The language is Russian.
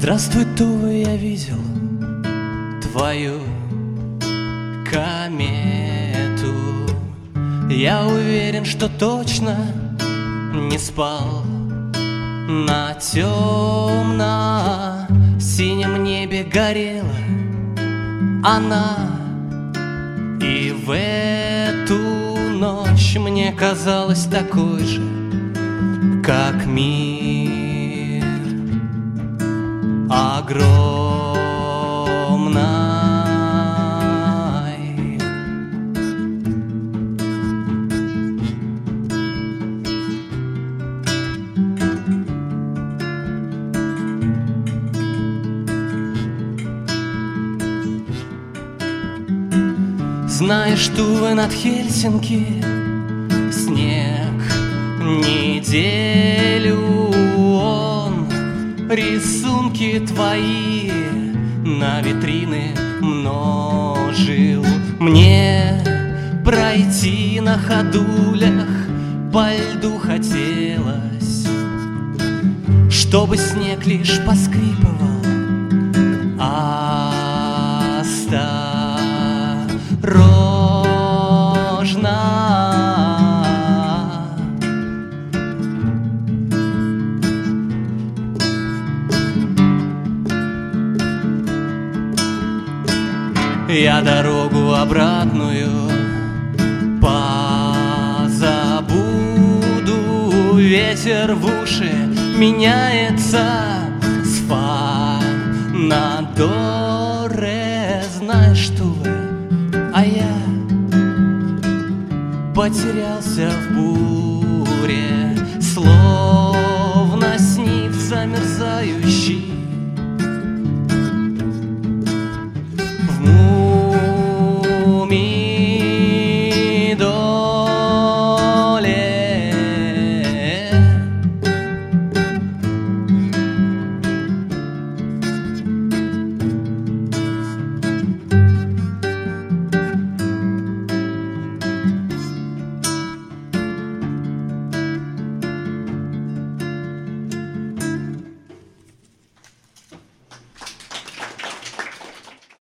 Здравствуй, Тува, я видел твою комету. Я уверен, что точно не спал. На темно-синем небе горела она, и в эту ночь мне казалась такой же, как мир огромной. Знаешь, Туве, над Хельсинки снег неделю он рисунки твои на витрины множил. Мне пройти на ходулях по льду хотелось, чтобы снег лишь поскрипывал осторожно. Я дорогу обратную позабуду. Ветер в уши меняется с фа на до ре. Знаешь, Туве, а я потерялся в буре.